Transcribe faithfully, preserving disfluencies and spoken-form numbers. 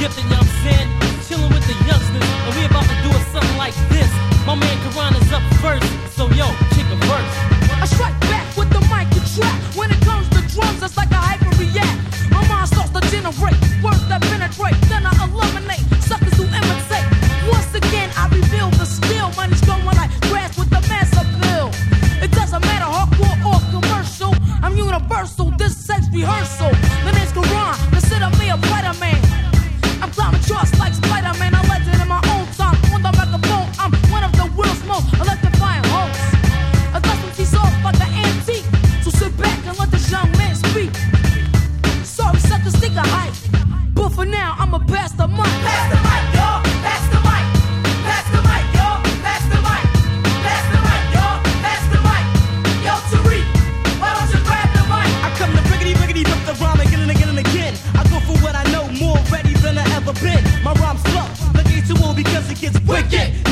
gifted, you know what I'm saying? Chilling with the youngsters, and we about to do it something like this. My man Karan is up first, so yo, kick a verse. I strike back with the mic and track. When it comes to drums, it's like a hyper react. My mind starts to generate words that penetrate. Then I eliminate suckers who imitate. Once again, I reveal the skill. Money's going like grass with the mass appeal. It doesn't matter hardcore or commercial. I'm universal. This sex rehearsal. The name's Karan. Consider me a fighter man. I'm climbing charts like Spider-Man. I legend in my own time. On the microphone, I'm one of the world's most electrifying hosts. A custom piece off like an antique. So sit back and let this young man speak. Sorry, suckers think I hype, but for now, I'ma pass the mic. Pass the mic, y'all. Pass the mic. Pass the mic, y'all. Pass the mic. Pass the mic, y'all. Pass the mic. Yo, Tariq, why don't you grab the mic? I come to riggedy riggedy rip the rhyme again and again and again. I go for what I know, more ready than I ever been. My rhyme's slow, like H two O because it gets wicked.